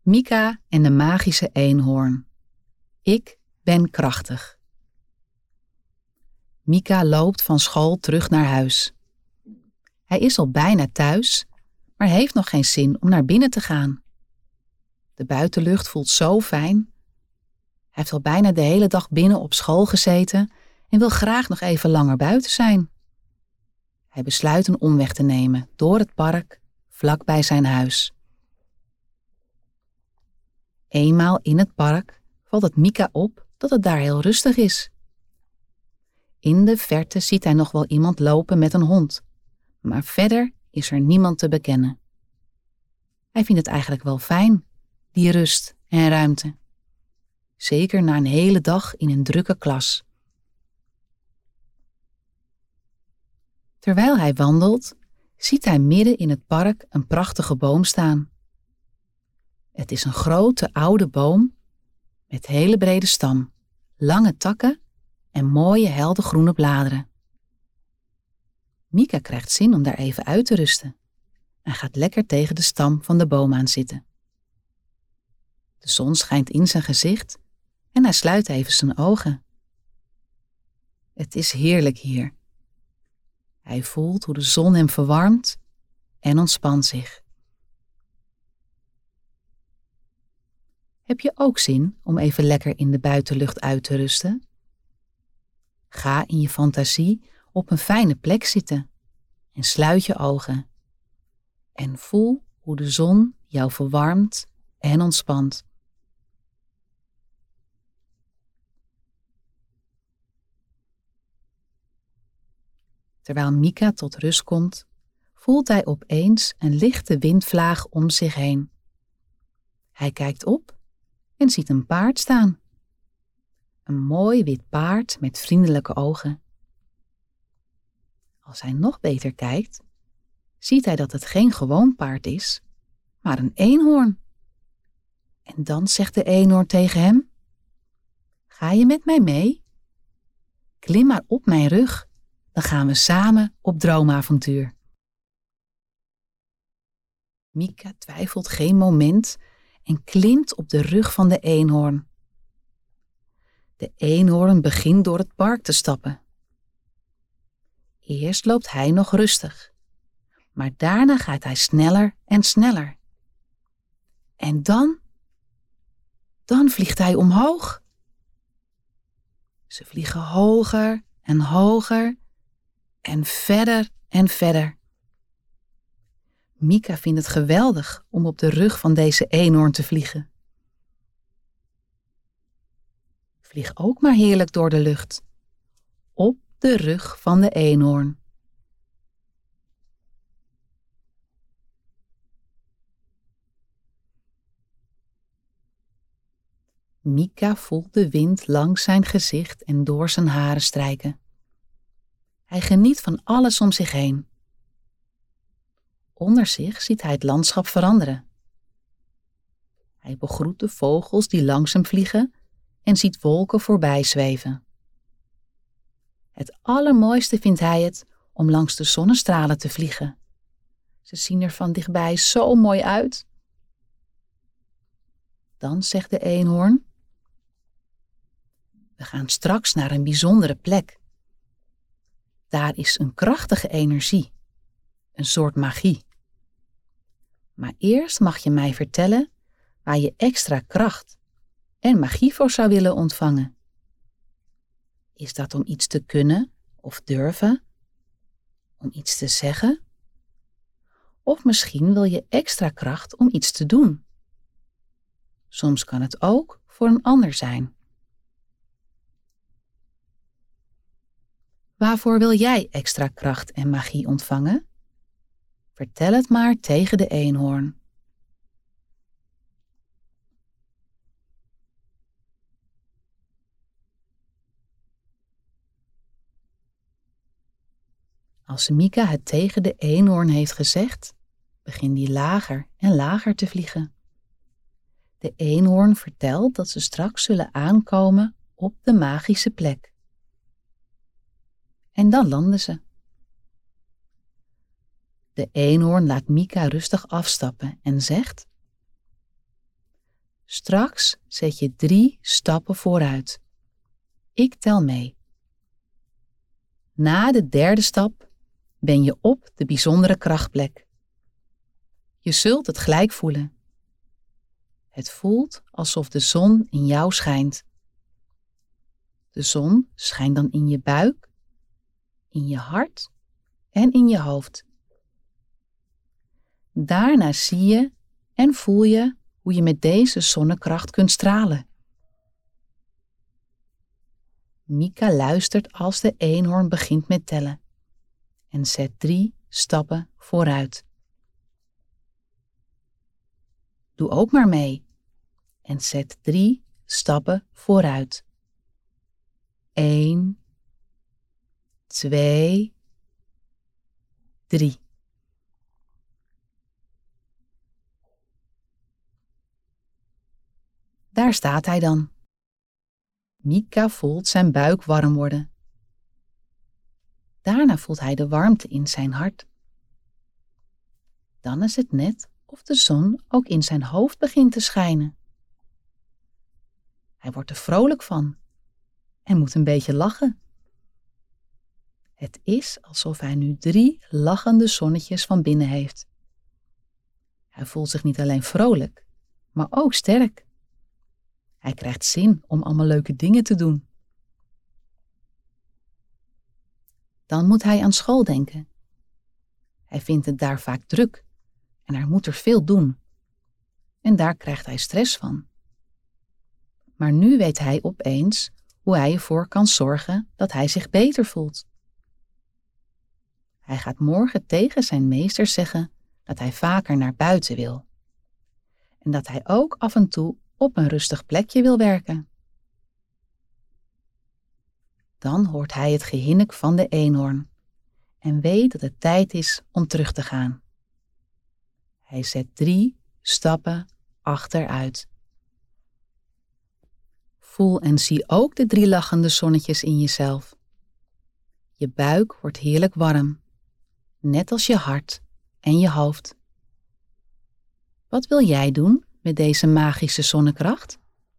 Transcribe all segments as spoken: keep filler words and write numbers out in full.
Mika en de magische eenhoorn. Ik ben krachtig. Mika loopt van school terug naar huis. Hij is al bijna thuis, maar heeft nog geen zin om naar binnen te gaan. De buitenlucht voelt zo fijn. Hij heeft al bijna de hele dag binnen op school gezeten en wil graag nog even langer buiten zijn. Hij besluit een omweg te nemen door het park, vlak bij zijn huis. Eenmaal in het park valt het Mika op dat het daar heel rustig is. In de verte ziet hij nog wel iemand lopen met een hond, maar verder is er niemand te bekennen. Hij vindt het eigenlijk wel fijn, die rust en ruimte. Zeker na een hele dag in een drukke klas. Terwijl hij wandelt, ziet hij midden in het park een prachtige boom staan. Het is een grote oude boom met hele brede stam, lange takken en mooie heldergroene bladeren. Mika krijgt zin om daar even uit te rusten en gaat lekker tegen de stam van de boom aan zitten. De zon schijnt in zijn gezicht en hij sluit even zijn ogen. Het is heerlijk hier. Hij voelt hoe de zon hem verwarmt en ontspant zich. Heb je ook zin om even lekker in de buitenlucht uit te rusten? Ga in je fantasie op een fijne plek zitten en sluit je ogen. En voel hoe de zon jou verwarmt en ontspant. Terwijl Mika tot rust komt, voelt hij opeens een lichte windvlaag om zich heen. Hij kijkt op en ziet een paard staan. Een mooi wit paard met vriendelijke ogen. Als hij nog beter kijkt, ziet hij dat het geen gewoon paard is, maar een eenhoorn. En dan zegt de eenhoorn tegen hem: "Ga je met mij mee? Klim maar op mijn rug, dan gaan we samen op droomavontuur." Mika twijfelt geen moment en klimt op de rug van de eenhoorn. De eenhoorn begint door het park te stappen. Eerst loopt hij nog rustig, maar daarna gaat hij sneller en sneller. En dan, dan vliegt hij omhoog. Ze vliegen hoger en hoger en verder en verder. Mika vindt het geweldig om op de rug van deze eenhoorn te vliegen. Vlieg ook maar heerlijk door de lucht, op de rug van de eenhoorn. Mika voelt de wind langs zijn gezicht en door zijn haren strijken. Hij geniet van alles om zich heen. Onder zich ziet hij het landschap veranderen. Hij begroet de vogels die langs hem vliegen en ziet wolken voorbij zweven. Het allermooiste vindt hij het om langs de zonnestralen te vliegen. Ze zien er van dichtbij zo mooi uit. Dan zegt de eenhoorn: "We gaan straks naar een bijzondere plek. Daar is een krachtige energie, een soort magie. Maar eerst mag je mij vertellen waar je extra kracht en magie voor zou willen ontvangen. Is dat om iets te kunnen of durven? Om iets te zeggen? Of misschien wil je extra kracht om iets te doen? Soms kan het ook voor een ander zijn. Waarvoor wil jij extra kracht en magie ontvangen? Vertel het maar tegen de eenhoorn." Als Mika het tegen de eenhoorn heeft gezegd, begint die lager en lager te vliegen. De eenhoorn vertelt dat ze straks zullen aankomen op de magische plek. En dan landen ze. De eenhoorn laat Mika rustig afstappen en zegt: Straks zet je drie stappen vooruit. Ik tel mee. Na de derde stap ben je op de bijzondere krachtplek. Je zult het gelijk voelen. Het voelt alsof de zon in jou schijnt. De zon schijnt dan in je buik, in je hart en in je hoofd. Daarna zie je en voel je hoe je met deze zonnekracht kunt stralen. Mika luistert als de eenhoorn begint met tellen en zet drie stappen vooruit. Doe ook maar mee en zet drie stappen vooruit. Eén, twee, drie. Daar staat hij dan. Mika voelt zijn buik warm worden. Daarna voelt hij de warmte in zijn hart. Dan is het net of de zon ook in zijn hoofd begint te schijnen. Hij wordt er vrolijk van en moet een beetje lachen. Het is alsof hij nu drie lachende zonnetjes van binnen heeft. Hij voelt zich niet alleen vrolijk, maar ook sterk. Hij krijgt zin om allemaal leuke dingen te doen. Dan moet hij aan school denken. Hij vindt het daar vaak druk en hij moet er veel doen. En daar krijgt hij stress van. Maar nu weet hij opeens hoe hij ervoor kan zorgen dat hij zich beter voelt. Hij gaat morgen tegen zijn meester zeggen dat hij vaker naar buiten wil. En dat hij ook af en toe op een rustig plekje wil werken. Dan hoort hij het gehinnik van de eenhoorn en weet dat het tijd is om terug te gaan. Hij zet drie stappen achteruit. Voel en zie ook de drie lachende zonnetjes in jezelf. Je buik wordt heerlijk warm, net als je hart en je hoofd. Wat wil jij doen met deze magische zonnekracht?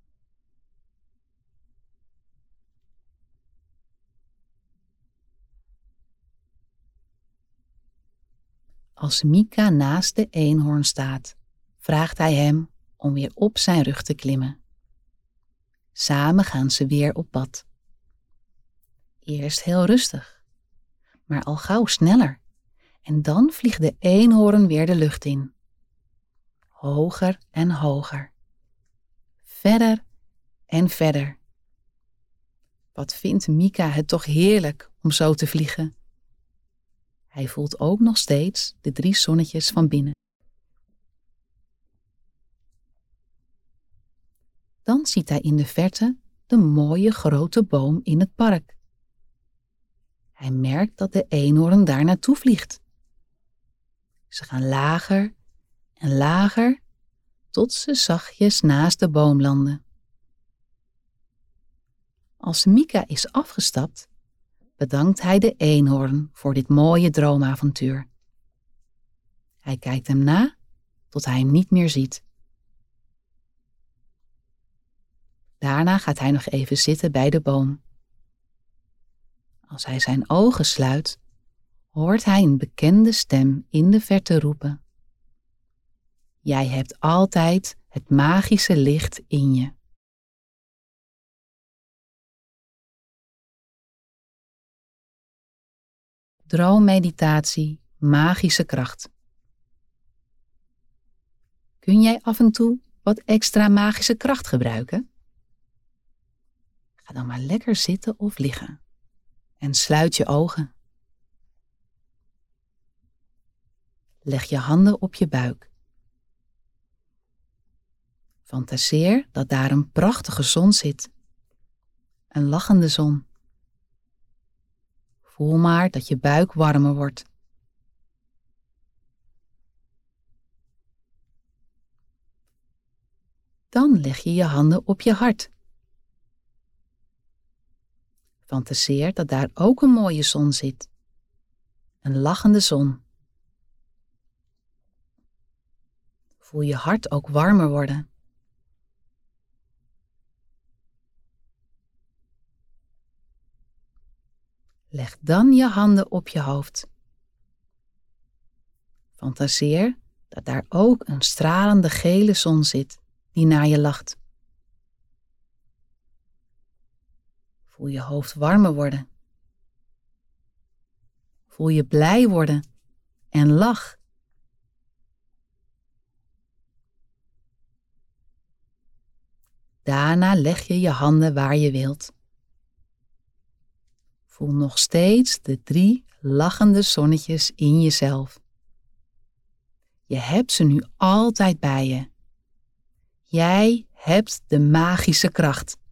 Als Mika naast de eenhoorn staat, vraagt hij hem om weer op zijn rug te klimmen. Samen gaan ze weer op pad. Eerst heel rustig, maar al gauw sneller. En dan vliegt de eenhoorn weer de lucht in. Hoger en hoger. Verder en verder. Wat vindt Mika het toch heerlijk om zo te vliegen. Hij voelt ook nog steeds de drie zonnetjes van binnen. Dan ziet hij in de verte de mooie grote boom in het park. Hij merkt dat de eenhoorn daar naartoe vliegt. Ze gaan lager en lager tot ze zachtjes naast de boom landen. Als Mika is afgestapt, bedankt hij de eenhoorn voor dit mooie droomavontuur. Hij kijkt hem na tot hij hem niet meer ziet. Daarna gaat hij nog even zitten bij de boom. Als hij zijn ogen sluit, hoort hij een bekende stem in de verte roepen. Jij hebt altijd het magische licht in je. Droommeditatie, magische kracht. Kun jij af en toe wat extra magische kracht gebruiken? Ga dan maar lekker zitten of liggen en sluit je ogen. Leg je handen op je buik. Fantaseer dat daar een prachtige zon zit. Een lachende zon. Voel maar dat je buik warmer wordt. Dan leg je je handen op je hart. Fantaseer dat daar ook een mooie zon zit. Een lachende zon. Voel je hart ook warmer worden. Leg dan je handen op je hoofd. Fantaseer dat daar ook een stralende gele zon zit die naar je lacht. Voel je hoofd warmer worden. Voel je blij worden en lach. Daarna leg je je handen waar je wilt. Voel nog steeds de drie lachende zonnetjes in jezelf. Je hebt ze nu altijd bij je. Jij hebt de magische kracht.